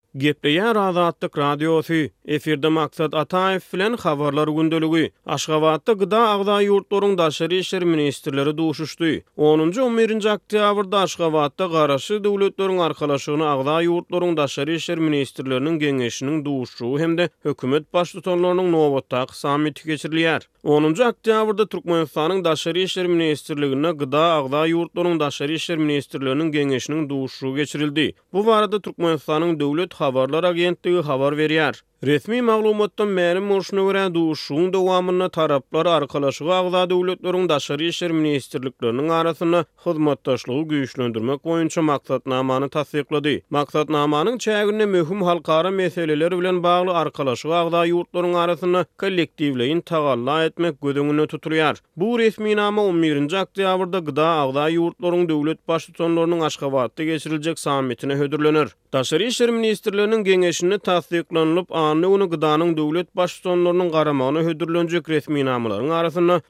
Gepleýär Azatlyk Radiosu, efirde maksat Ataev bilen habarlar gündöligi. Aşgabatda gyda agda ýurtlaryň daşary işler ministrleri duşuşdy. 10-11 oktýabrda Aşgabatda garaşy döwletleriň arkalaşygyny agda ýurtlaryň daşary işler ministrleriniň geňeşiniň duşuşy hemde hökümet başlyklarynyň nowatdaky sammiti geçirilýär. 10 oktýabrda Türkmenistanyň daşary işler ministrligine gyda agda ýurtlaryň daşary işler ministrleriniň geňeşiniň duşuşy geçirildi. Bu barada Türkmenistanyň döwlet habarlar agentligi habar berýär. Resmi maglumatdan ma'lum bolşuna görä duşuşyň dowamyna taraplar arkalaşygy agda döwletleriň daşary işler ministrlikleriniň arasyna hyzmatdaşlygy güýçlendirmek boýunça maksatnamany tasdiklady. Maksatnamanyň çägine möhüm halkara meseleler bilen bagly arkalaşygy agda ýurtlaryň arasyna kollektiwleýin tagalla etmek gödüňüne tutulýar. Bu resmi nama 11 oktýabrda gyda agda ýurtlaryň döwlet başlyklarynyň Aşgabatda geçiriljek sammitine hödürlenir. Daşary işler ministrleriniň geňeşini tasdiklanylyp ony gydanyň döwlet başlyklarynyň garamagyna hödürlenjek resmi namalaryň arasyna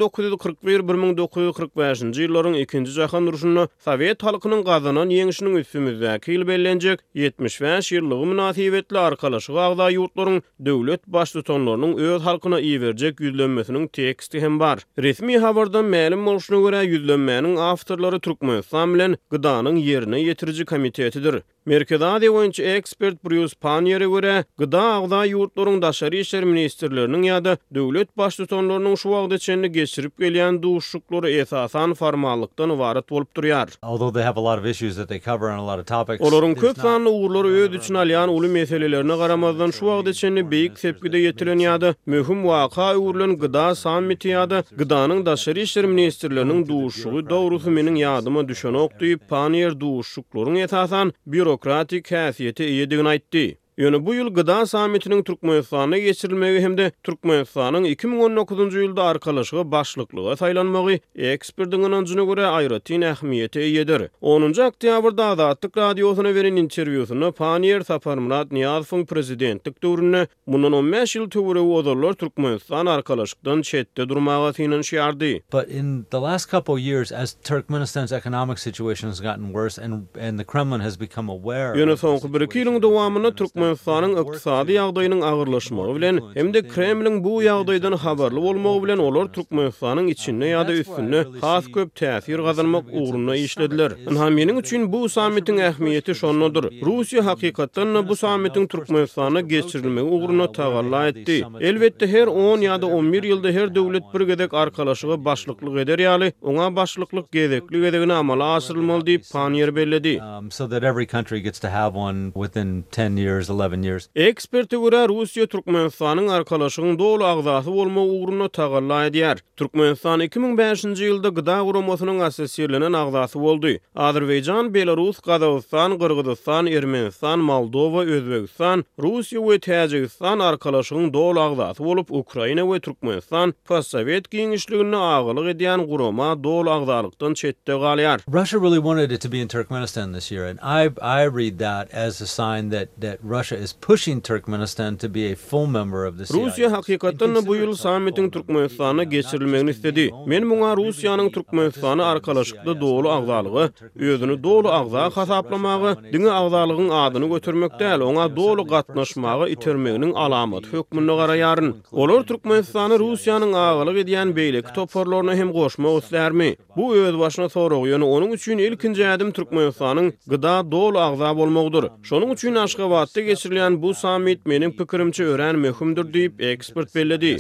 1941-1945-nji ýyllaryň 2-nji jahan uruşyna Sowet halkynyň gazanan ýeňişiniň üstümizdäki ýyl bellenjek 75 ýyllygy münasibetli arkalaşygy agda ýurtlaryň döwlet başlyklarynyň öz halkyna iýerjek ýüzlenmesiniň teksti hem bar. Resmi habardan ma'lum bolşuna görä ýüzlenmäniň awtorlary Türkmenistan bilen gydanyň ýerine ýetiriji komitetidir. Merkezade boýunça ekspert Bruce Panier'e görä, gyda agda ýurtlaryň daşary işler ministrleriniň ýa-da döwlet başlyklarynyň şu wagtda içinde geçirip gelýän duşuşyklary esasan formallykdan ibaret bolup durýar. Although they have a lot of issues that they cover on a lot of topics. Olaryň köp sanly uğurlary öz üçin alýan uly meselelerine garamazdan şu wagtda içinde beýik sepgide ýetilen ýa-da möhüm waka uğurlaryň gyda sammiti ýa-da gydanyň daşary işler ministrleriniň duşuşy dogrusy meniň ýadyma düşeni okdyp Panier duşuşyklaryň esasan bürokratik häsiýeti eýedigini aýtdy. Ýöne bu ýyl gyda sammitiniň Türkmenistana geçirilmegi hemde Türkmenistanyň 2019-njy ýylda arkalaşygy başlyklyga saýlanmagy ekspertiň ynanjyna görä aýratyn ähmiýeti eýedir. 10 oktýabrda Azatlyk Radiosyna beren interwýusyny Panier Saparmurat Niýazowyň prezidentlik döwrüne mundan 15 ýyl töwere ozarlar Türkmenistan arkalaşykdan çetde durmagy synanşýardy. But in the last couple of years, as Turkmenistan's economic situation has gotten worse and the Kremlin has become aware. Ýöne soňky 1-2 ýylyň dowamyna Türkmenistanyň ykdysady ýagdaýynyň agyrlaşmagy bilen hemde Kremlin bu ýagdaýdan habarly bolmagy bilen olar Türkmenistanyň içinde ýa-da üstünde has köp täsir gazanmak uğruna işlediler. Hem meniň üçin bu sammitiň ähmiýeti şondadyr. Russiýa hakykatdan bu sammitiň Türkmenistana geçirilmegi uğruna tagalla etdi. Elbetde her 10 ýa-da 11 ýylda her döwlet bir gezek arkalaşygy başlyklyk eder ýaly oňa başlyklyk gezekli gezegini amala aşyrylmaly diýip Panier belledi. So that every country gets to have one within 10 years, 11 years. Eksperti görä Russiýa Türkmenistanyň arkalaşygyň dolu agzasy bolmagy uğruna tagalla edýär. Türkmenistan 2005-nji ýylda gyda guramasynyň assosiýerlenen agzasy boldy. Azerbaýjan, Belarus, Gazawstan, Kyrgyzstan, Ermenistan, Moldowa, Özbegistan, Russiýa we Täjikistan arkalaşygyň dolu agzasy bolup Ukraina we Türkmenistan postsovet giňişligini agylyk edýän gurama dolu agzalykdan çetde galýar. Russia really wanted it to be in Turkmenistan this year, and I read that as a sign that Russia is pushing Turkmenistan to be a full member of the CIS. Russiýa hakykatdan bu ýyl sammitiň Türkmenistana geçirilmegini istedi. Men muňa Russiýanyň Türkmenistana arkalaşykda dolu agzalygy, özüni dolu agza hasaplamagy, diňe agzalygyň adyny götürmek däl, oňa dolu gatnaşmagy itermeginiň alamaty hökmüne garaýaryn. Olar Türkmenistany Russiýanyň agalyk edýän beýleki toparlaryna hem goşmak islermi? Bu öz başyna sorag, ýöne onuň üçin ilkinji ädim Türkmenistanyň gyda dolu agza bolmagydyr. Şonuň üçin Aşgabatda geçirilen bu sammit meniň pikirimçe ören möhümdir diýip ekspert belledi.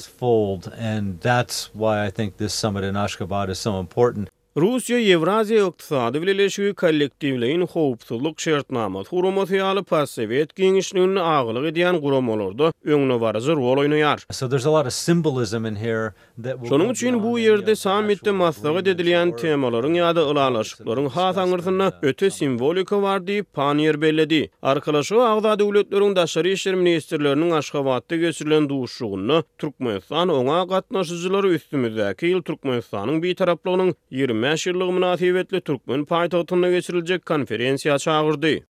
And that's why I think this summit in Ashgabat is so important. Russiýa Ýewraziýa ykdysady birleşigi kollektiwleýin howpsuzlyk şertnamaty guramasy ýaly postsovet giňişligini agylyk edýän guramalarda öňüne barajy rol oýnaýar. So there's a lot of symbolism in here that şonuň üçin bu ýerde sammitde maslahat edilýän temalaryň ýa-da ulalaşyklaryň has aňyrsyna öte simbolika bar diýip Panier belledi. Arkalaşygy agda döwletleriň daşary işler ministrleriniň Aşgabatda geçirilen duşuşygyny Türkmenistan oňa gatnaşyjylary üstümizdäki ýyl Türkmenistanyň bir taraplygynyň 20 ýyllyk münasibetli Türkmen paýtagtyna geçiriljek konferensiýa çağırdy.